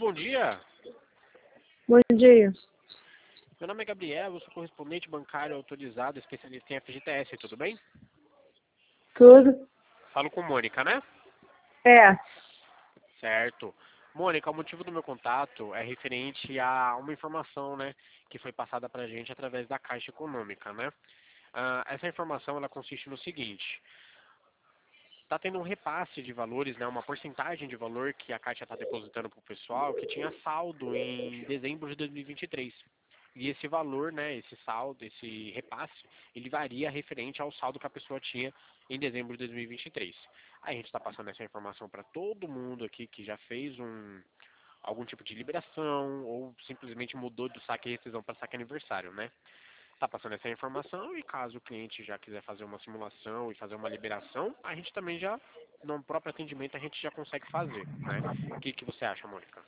bom dia. Bom dia. Meu nome é Gabriel, eu sou correspondente bancário autorizado, especialista em FGTS, tudo bem? Tudo? Falo com Mônica, né? É. Certo. Mônica, o motivo do meu contato é referente a uma informação, né, que foi passada pra gente através da Caixa Econômica, né? Essa informação, ela consiste no seguinte: está tendo um repasse de valores, né, uma porcentagem de valor que a Caixa está depositando para o pessoal que tinha saldo em dezembro de 2023. E esse valor, né, esse saldo, esse repasse, ele varia referente ao saldo que a pessoa tinha em dezembro de 2023. Aí a gente está passando essa informação para todo mundo aqui que já fez algum tipo de liberação ou simplesmente mudou do saque rescisão para saque aniversário, né? Tá passando essa informação e caso o cliente já quiser fazer uma simulação e fazer uma liberação, a gente também já, no próprio atendimento, a gente já consegue fazer, né? O que você acha, Mônica?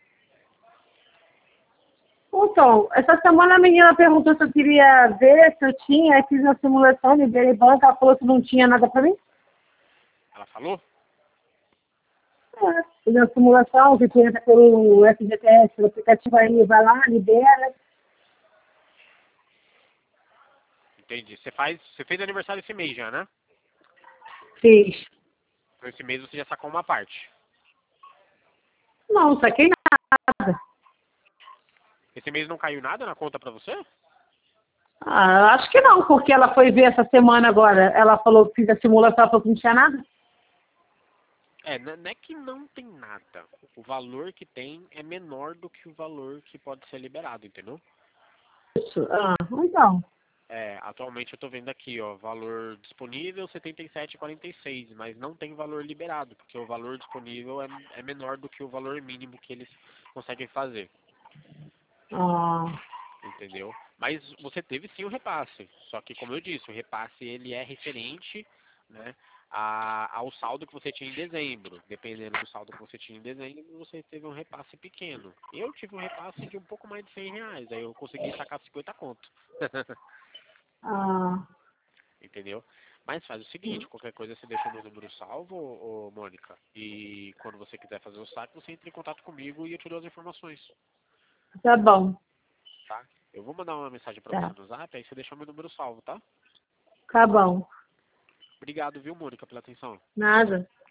Então, essa semana a menina perguntou se eu queria ver, se eu tinha, aí fiz uma simulação, liberei banco, ela falou que não tinha nada pra mim. Ela falou? É. Fiz uma simulação, que tinha pelo FGTS, o aplicativo aí, vai lá, libera. Entendi. Você fez aniversário esse mês já, né? Fiz. Então esse mês você já sacou uma parte. Não saquei nada. Esse mês não caiu nada na conta pra você? Ah, acho que não, porque ela foi ver essa semana agora. Ela falou que fiz a simulação, ela falou que não tinha nada. Não é que não tem nada. O valor que tem é menor do que o valor que pode ser liberado, entendeu? Isso. Ah, então. Atualmente eu tô vendo aqui, ó, valor disponível 77,46, mas não tem valor liberado, porque o valor disponível é menor do que o valor mínimo que eles conseguem fazer, Ah, entendeu? Mas você teve sim o repasse, só que como eu disse, o repasse ele é referente, né, ao saldo que você tinha em dezembro. Dependendo do saldo que você tinha em dezembro, você teve um repasse pequeno. Eu tive um repasse de um pouco mais de R$ 100, aí eu consegui sacar 50 conto. ah, Entendeu? Mas faz o seguinte, qualquer coisa você deixa o meu número salvo, Mônica, e quando você quiser fazer o saque, você entra em contato comigo e eu te dou as informações, tá bom. tá? Eu vou mandar uma mensagem pra você Tá. no zap, aí você deixa o meu número salvo, tá? Tá bom. Obrigado, viu, Mônica, pela atenção. Nada.